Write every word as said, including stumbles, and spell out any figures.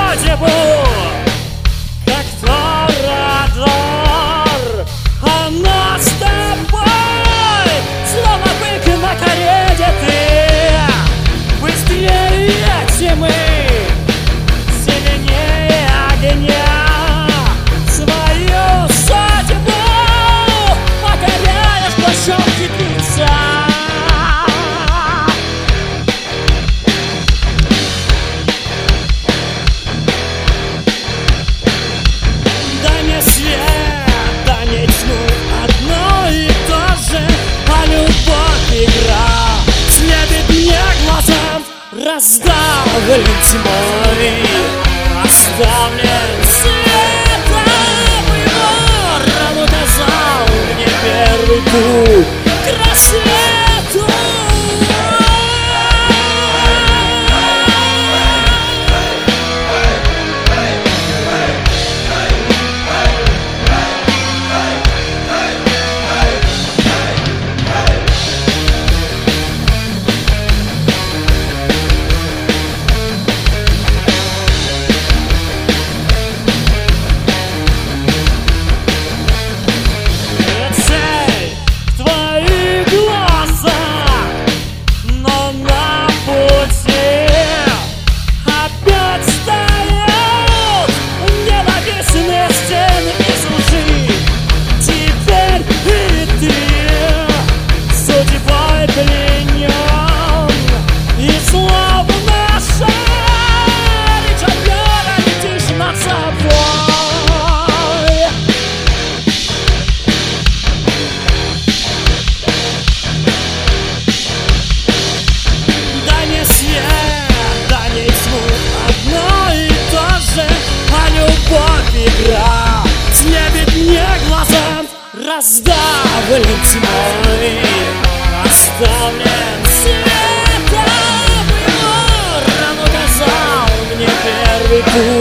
судьбу, как торадор. Она с тобой, словно бык на карете, ты быстрее тьмы, сильнее огня. Свою судьбу покоряешь плащом теплица. Дай мне свет, дай мне тьму, одно и то же, а любовь игра. Слепит мне глаза, раздавлен тьмой, оставлен светом его. Рано указал мне первый путь к рассвету. Игра слепит мне глаза, раздавлен тьмой, оставлен светом его. Рано указал мне первый путь.